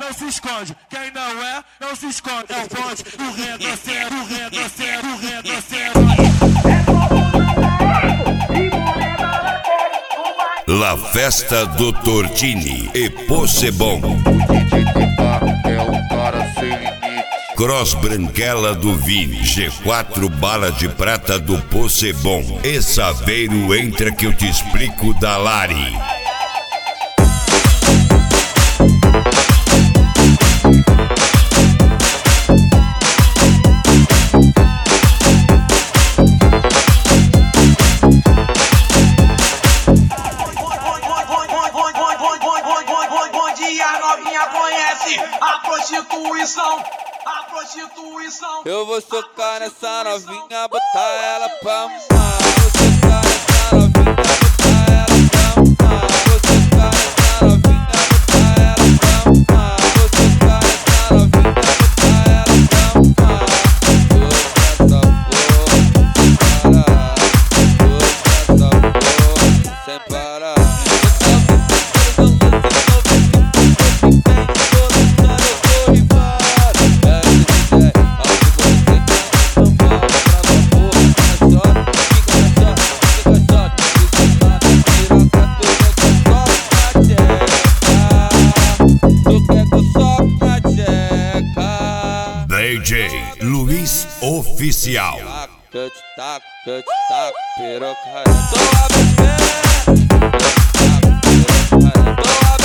não se esconde. Quem não se esconde. É o bonde do retrocesso, do retrocesso, do retrocesso. La Festa do Tortini e Possebon. O DJ Tata é um cara sem limite. Cross Branquela do Vini, G4 Bala de Prata do Possebon. E Saveiro entra que eu te explico da Lari. A prostituição. Eu vou socar nessa novinha, botar ela pra mamar. Vou socar nessa novinha, botar ela pra mamar. Vou socar nessa novinha, botar ela pra mamar. Vou socar nessa novinha, botar ela pra mamar. Tô sem parar, DJ Luiz Oficial. tac, piroca. Tô a beber.